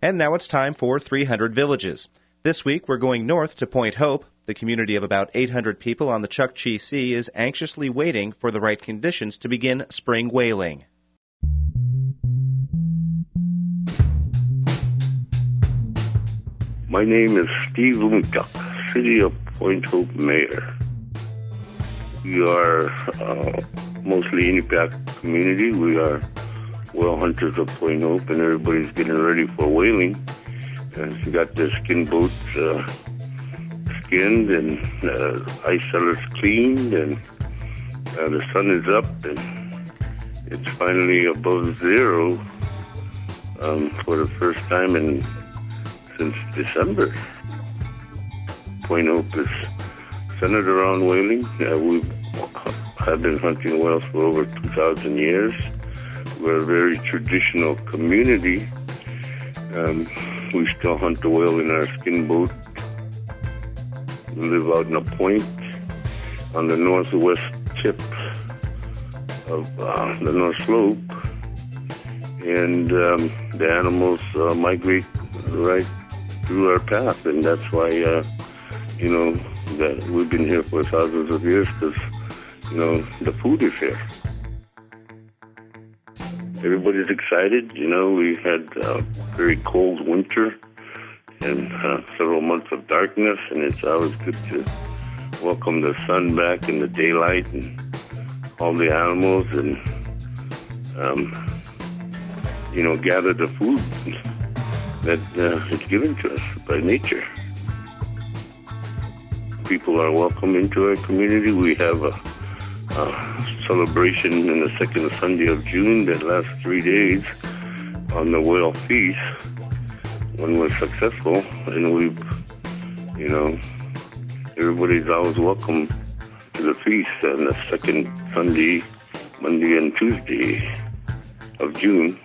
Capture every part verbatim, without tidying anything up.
And now it's time for three hundred Villages. This week we're going north to Point Hope. The community of about eight hundred people on the Chukchi Sea is anxiously waiting for the right conditions to begin spring whaling. My name is Steve Umtuk, City of Point Hope Mayor. We are uh, mostly Inupiaq community. We are whale hunters of Point Hope, and everybody's getting ready for whaling. And we got the skin boats uh, skinned and uh, ice cellars cleaned, and uh, the sun is up, and it's finally above zero um, for the first time in since December. Point Hope is centered around whaling. Uh, we have been hunting whales for over two thousand years. We're a very traditional community. Um, we still hunt the whale in our skin boat. We live out in a point on the northwest tip of uh, the North Slope. And um, the animals uh, migrate right through our path, and that's why, uh, you know, that we've been here for thousands of years, because, you know, the food is here. Everybody's excited. You know, we had a very cold winter and uh, several months of darkness, and it's always good to welcome the sun back and the daylight and all the animals and, um, you know, gather the food that uh, is given to us by nature. People are welcome into our community. We have a, a celebration in the second Sunday of June that lasts three days on the whale feast when we're successful. And we've, you know, everybody's always welcome to the feast on the second Sunday, Monday, and Tuesday of June.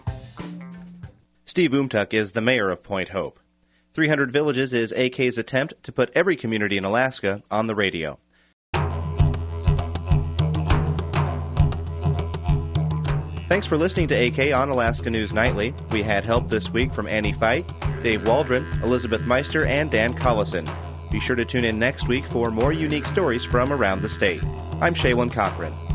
Steve Umtuk is the mayor of Point Hope. three hundred Villages is A K's attempt to put every community in Alaska on the radio. Thanks for listening to A K on Alaska News Nightly. We had help this week from Annie Fight, Dave Waldron, Elizabeth Meister, and Dan Collison. Be sure to tune in next week for more unique stories from around the state. I'm Shaylin Cochran.